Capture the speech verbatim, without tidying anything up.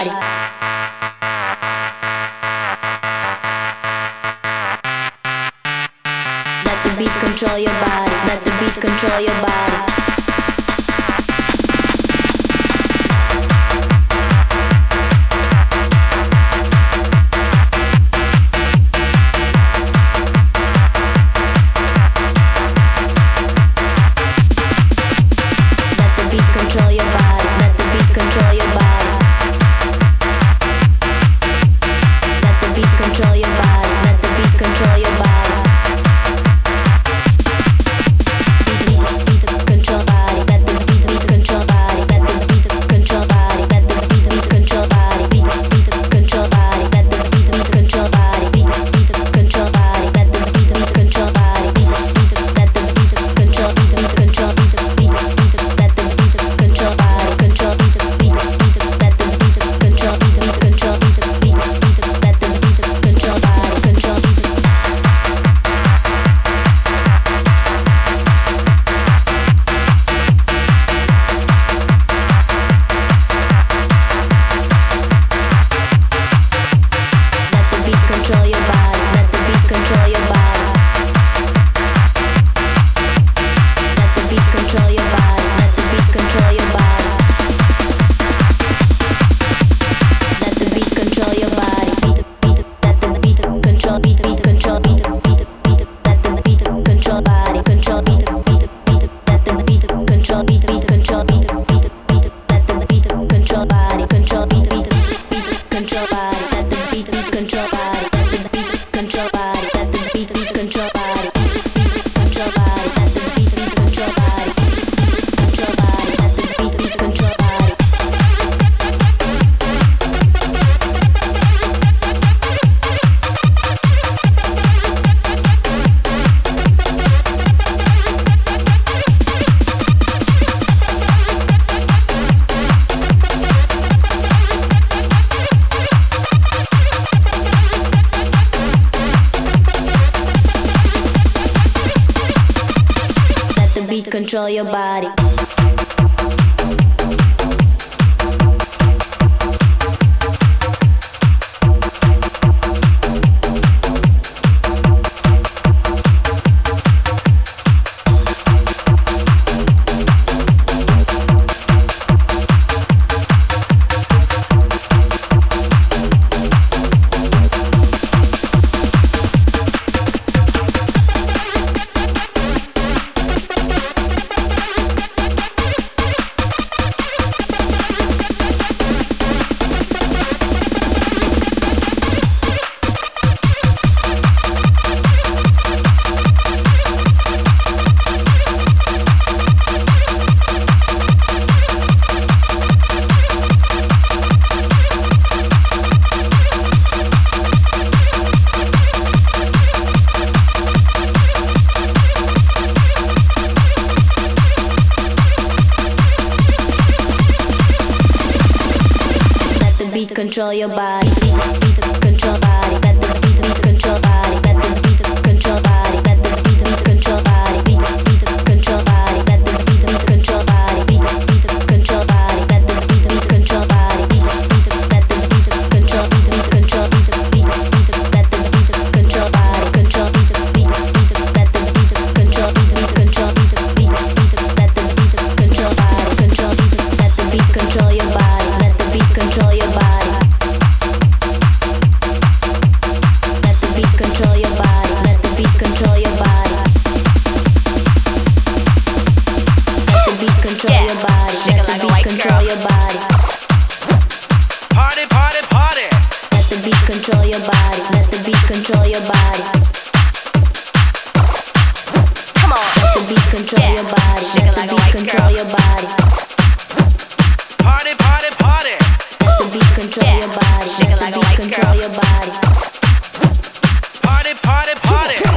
body. Let the beat control your body. Let the beat control your body. Control your body, let the beat control your body. Let the beat control your body, let the beat control your body. Beat, beat, beat, control body, let the beat, beat, control body, let the beat, control body, let the beat, beat, control body, beat, beat, control body, let the beat, beat, control body, beat, beat, control body, let the beat, beat, control body, beat, beat, let the beat, control, beat, beat, control, beat, beat, beat, let the beat control body, control beat, beat, beat, let the beat control, beat, beat, control, beat, beat, beat, let the beat control body, control beat. Let the beat control your body, let the beat control your body. Let the beat control your body, let the beat control your body. Let the beat control your body. Beat, beat, let the beat control, beat, beat, control, beat, beat, beat, let the beat control body, control, beat, beat, beat, let the beat control, beat, beat, control, beat, beat, beat, let the beat control body, control, beat, beat, beat, control body, let the beat control body, let the beat control body, let the beat control body, control body, let the beat control body, control body, let the beat control body. Let the beat control your body. Beat control your body, beat, beat, control body, let the beat, beat, control body, let the beat, control body, let the beat, beat, control body, beat, beat, control body, let the beat, beat, control body, beat, beat, control body, let the beat, beat, control body, beat, beat, let the beat, control, beat, beat, control, beat, beat, beat, let the beat, control body, control, beat, beat, beat, let the beat, control, beat, beat, control, beat, beat, beat, let the beat, control body, control, beat, let the beat control your body, let the beat control your body. Let the beat control your body, let the beat control your body. Let the beat control your body, let the beat control your body. Party, party, party. Let the beat control your body, let the beat control your body. Come on. Let the beat control your body, let the beat control your body.